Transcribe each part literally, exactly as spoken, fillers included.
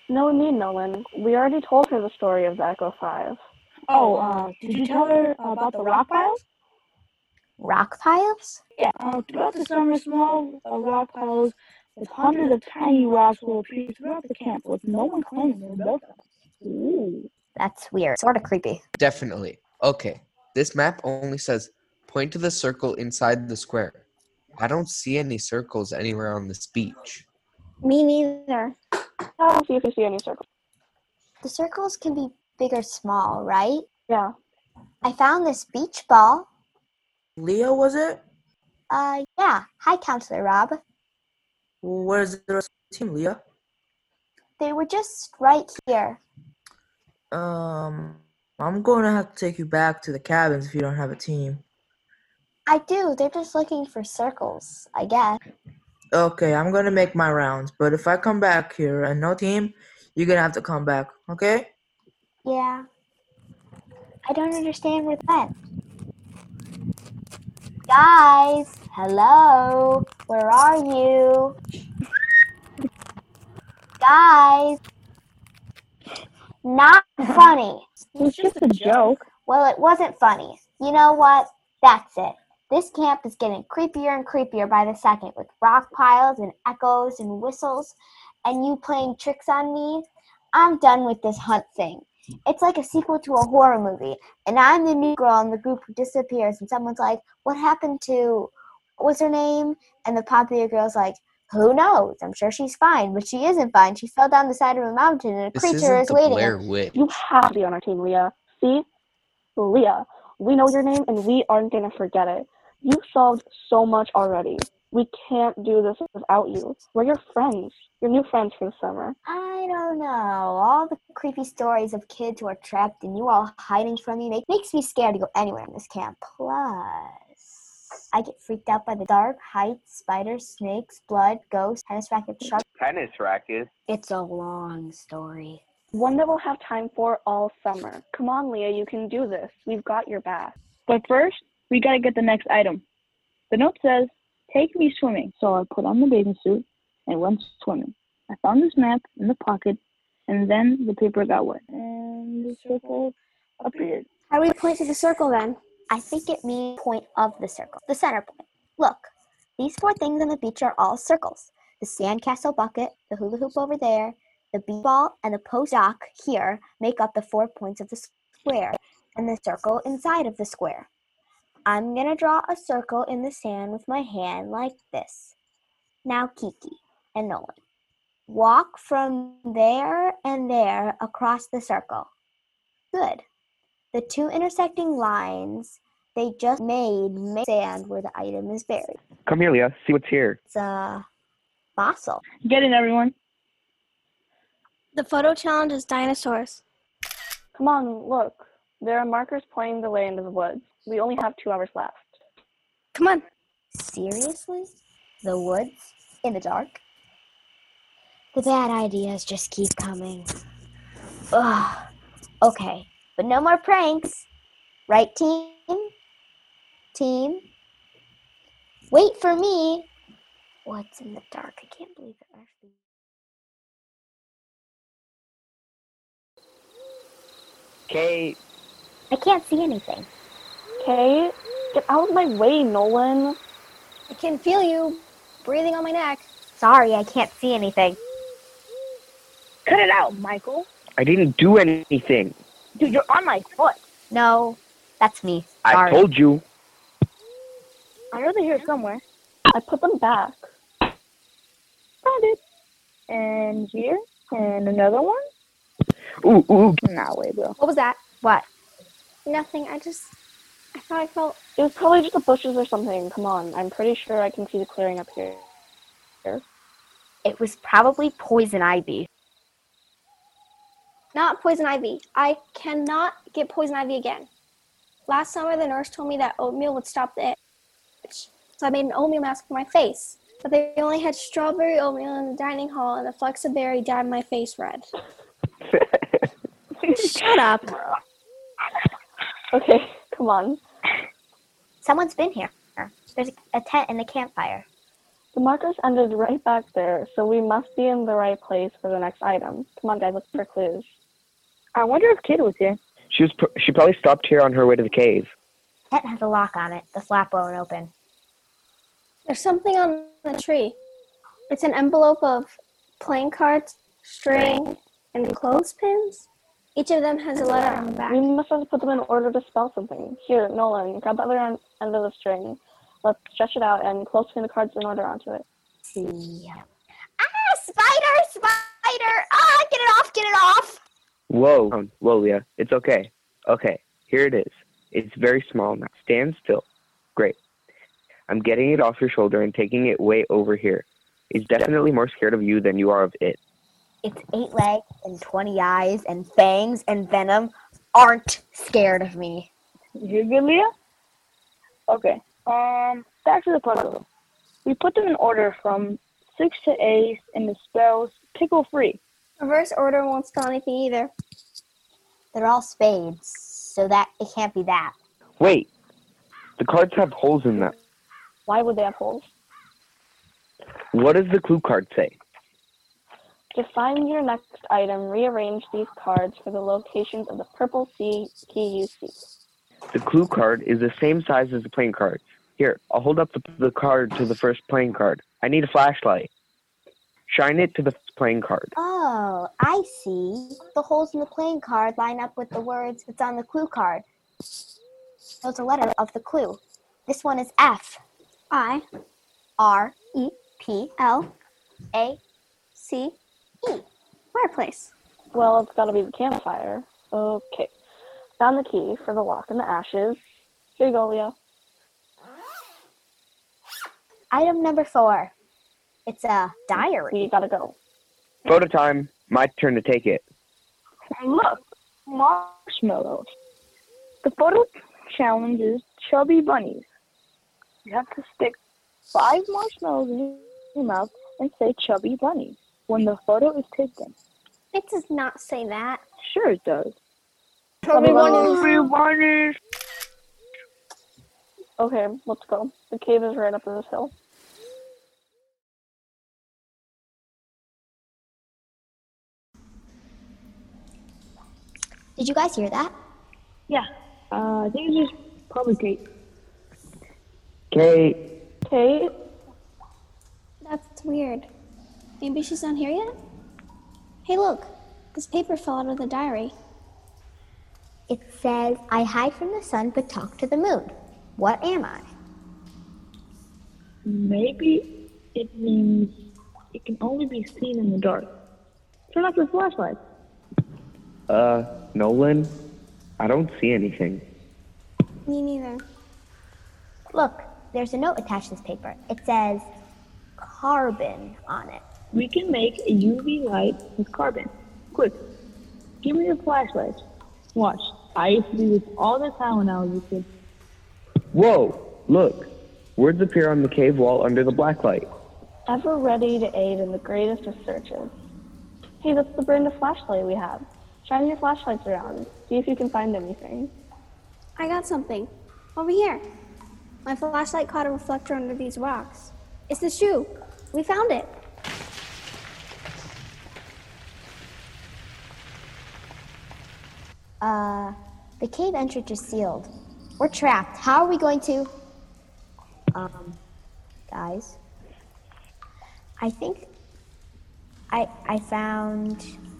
No need, Nolan. We already told her the story of the Echo Five. Oh, uh, did you tell her about the rock piles? Rock piles? Yeah, uh, throughout the summer, small uh, rock piles with hundreds of tiny rocks will appear throughout the camp, with no one claiming they built them. Ooh, that's weird. Sort of creepy. Definitely. Okay, this map only says point to the circle inside the square. I don't see any circles anywhere on this beach. Me neither. I'll see if you see any circles. The circles can be big or small, right? Yeah. I found this beach ball. Leah, was it? Uh, yeah. Hi, Counselor Rob. Where's the rest of the team, Leah? They were just right here. Um, I'm going to have to take you back to the cabins if you don't have a team. I do. They're just looking for circles, I guess. Okay, I'm going to make my rounds, but if I come back here and no team, you're going to have to come back, okay? Yeah. I don't understand where they went. Guys, hello. Where are you? Guys. Not funny. It was just a joke. Well, it wasn't funny. You know what? That's it. This camp is getting creepier and creepier by the second, with rock piles and echoes and whistles, and you playing tricks on me. I'm done with this hunt thing. It's like a sequel to a horror movie, and I'm the new girl in the group who disappears, and someone's like, what happened to, what was her name? And the popular girl's like, who knows? I'm sure she's fine, but she isn't fine. She fell down the side of a mountain, and a This creature isn't is the waiting. Blair Witch. You have to be on our team, Leah. See? Leah, we know your name and we aren't going to forget it. You solved so much already. We can't do this without you. We're your friends. Your new friends for the summer. I don't know. All the creepy stories of kids who are trapped and you all hiding from me make, makes me scared to go anywhere in this camp. Plus, I get freaked out by the dark, heights, spiders, snakes, blood, ghosts, tennis rackets, sharks. Tennis racket? It's a long story. One that we'll have time for all summer. Come on, Leah, you can do this. We've got your back. But first, we gotta get the next item. The note says, take me swimming. So I put on the bathing suit and went swimming. I found this map in the pocket, and then the paper got wet, and the circle appeared. How do we point to the circle then? I think it means point of the circle, the center point. Look, these four things on the beach are all circles. The sandcastle bucket, the hula hoop over there, the beach ball, and the post dock here make up the four points of the square, and the circle inside of the square. I'm going to draw a circle in the sand with my hand like this. Now Kiki and Nolan, walk from there and there across the circle. Good. The two intersecting lines they just made make sand where the item is buried. Come here, Leah. See what's here. It's a fossil. Get it, everyone. The photo challenge is dinosaurs. Come on, look. There are markers pointing the way into the woods. We only have two hours left. Come on. Seriously? The woods? In the dark? The bad ideas just keep coming. Ugh. Okay, but no more pranks. Right, team? Team? Wait for me. What's in the dark? I can't believe it actually. Kate. I can't see anything. Okay, get out of my way, Nolan. I can feel you breathing on my neck. Sorry, I can't see anything. Cut it out, Michael. I didn't do anything. Dude, you're on my foot. No, that's me. Sorry. I told you. I know they're here somewhere. I put them back. Found it. And here, and another one. Ooh, ooh. Nah, wait, bro. What was that? What? Nothing. I just, I thought I felt. It was probably just the bushes or something. Come on, I'm pretty sure I can see the clearing up here. Here. It was probably poison ivy. Not poison ivy. I cannot get poison ivy again. Last summer, the nurse told me that oatmeal would stop the itch. So I made an oatmeal mask for my face. But they only had strawberry oatmeal in the dining hall, and the flecks of berry dyed my face red. Shut up. Okay, come on. Someone's been here. There's a tent in the campfire. The markers ended right back there, so we must be in the right place for the next item. Come on, guys, look for clues. I wonder if Kid was here. She was. Pr- she probably stopped here on her way to the cave. That has a lock on it. The flap won't open. There's something on the tree. It's an envelope of playing cards, string, and clothespins. Each of them has a letter on the back. We must have to put them in order to spell something. Here, Nolan, grab the other end end of the string. Let's stretch it out and clothespin the cards in order onto it. See. Ah, spider, spider! Ah, get it off, get it off! Whoa, whoa, Leah. It's okay. Okay, here it is. It's very small now. Stand still. Great. I'm getting it off your shoulder and taking it way over here. It's definitely more scared of you than you are of it. Its eight legs and twenty eyes and fangs and venom aren't scared of me. You good, Leah? Okay. Um, back to the puzzle. We put them in order from six to eight, and the spells pickle free. Reverse order won't spell anything either. They're all spades, so that it can't be that. Wait. The cards have holes in them. Why would they have holes? What does the clue card say? To find your next item, rearrange these cards for the locations of the purple C key you see. The clue card is the same size as the playing cards. Here, I'll hold up the, the card to the first playing card. I need a flashlight. Shine it to the playing card. Oh, I see. The holes in the playing card line up with the words that's on the clue card. Those are letters of the clue. This one is F. I, R. E. P. L, A. C, E. Fireplace. Well, it's gotta be the campfire. Okay. Found the key for the lock in the ashes. Here you go, Leah. Item number four. It's a diary. We gotta go. Photo time. My turn to take it. Look, marshmallows. The photo challenge is chubby bunnies. You have to stick five marshmallows in your mouth and say chubby bunnies when the photo is taken. It does not say that. Sure it does. Chubby bunnies. Chubby bunnies. Okay, let's go. The cave is right up this hill. Did you guys hear that? Yeah, uh, I think it's just probably Kate. Kate. Kate? That's weird. Maybe she's not here yet? Hey, look. This paper fell out of the diary. It says, I hide from the sun but talk to the moon. What am I? Maybe it means it can only be seen in the dark. Turn off your flashlight. Uh, Nolan? I don't see anything. Me neither. Look, there's a note attached to this paper. It says carbon on it. We can make a U V light with carbon. Quick, give me your flashlight. Watch. I used to do this all the time when I was a kid. Whoa! Look! Words appear on the cave wall under the black light. Ever ready to aid in the greatest of searches. Hey, that's the brand of flashlight we have. Shine your flashlights around. See if you can find anything. I got something. Over here. My flashlight caught a reflector under these rocks. It's the shoe. We found it. Uh, the cave entrance is sealed. We're trapped. How are we going to... Um, guys? I think I I found...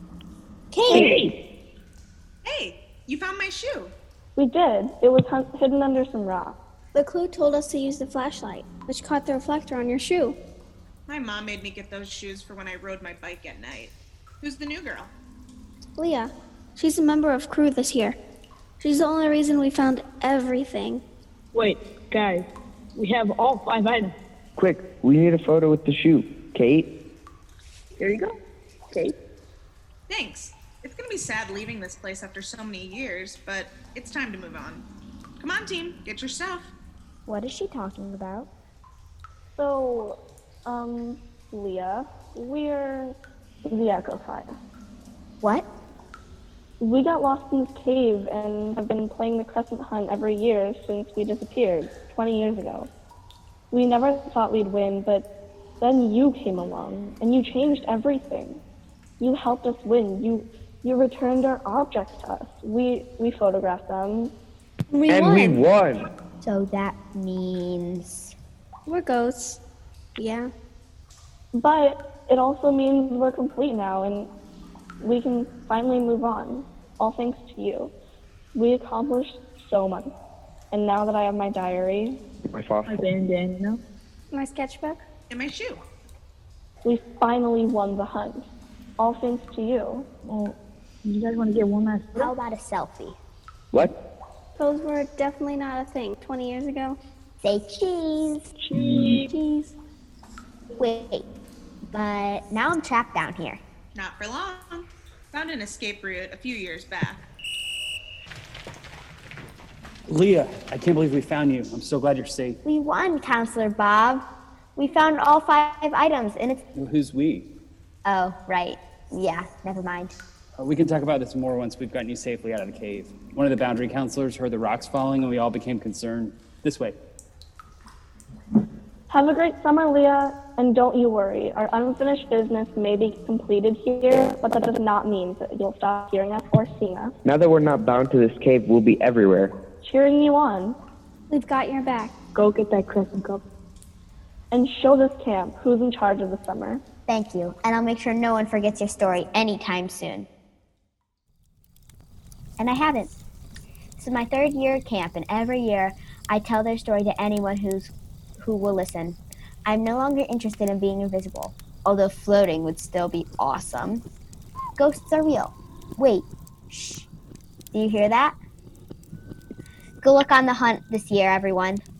Kate! Hey, you found my shoe. We did. It was hun- hidden under some rock. The clue told us to use the flashlight, which caught the reflector on your shoe. My mom made me get those shoes for when I rode my bike at night. Who's the new girl? Leah. She's a member of crew this year. She's the only reason we found everything. Wait, guys. We have all five items. Quick, we need a photo with the shoe. Kate? Here you go. Kate? Thanks. It's gonna be sad leaving this place after so many years, but it's time to move on. Come on, team, get your stuff. What is she talking about? So, um, Leah, we're the Echo Five. What? We got lost in this cave and have been playing the Crescent Hunt every year since we disappeared twenty years ago. We never thought we'd win, but Then you came along, and you changed everything. You helped us win. You you returned our objects to us. We we photographed them. We and won. we won. So that means We're ghosts. Yeah. But it also means we're complete now, and we can finally move on. All thanks to you. We accomplished so much. And now that I have my diary, My My fossil. bandana. My sketchbook. In my shoe. we finally won the hunt. All thanks to you. Well, you guys want to get one last how about a selfie? What? Those were definitely not a thing twenty years ago. Say cheese. Jeez. Wait, but now I'm trapped down here. Not for long. Found an escape route a few years back. Leah, I can't believe we found you. I'm so glad you're safe. We won, Counselor Bob. We found all five items, and it's. Who's we? Oh, right. Yeah, never mind. Uh, we can talk about this more once we've gotten you safely out of the cave. One of the boundary counselors heard the rocks falling, and we all became concerned. This way. Have a great summer, Leah, and don't you worry. Our unfinished business may be completed here, but that does not mean that you'll stop hearing us or seeing us. Now that we're not bound to this cave, we'll be everywhere. Cheering you on, We've got your back. Go get that crescent cup. and show this camp who's in charge of the summer. Thank you, and I'll make sure no one forgets your story anytime soon. And I haven't. This is my third year at camp, and every year I tell their story to anyone who's who will listen. I'm no longer interested in being invisible, although floating would still be awesome. Ghosts are real. Wait, shh. Do you hear that? Go look on the hunt this year, everyone.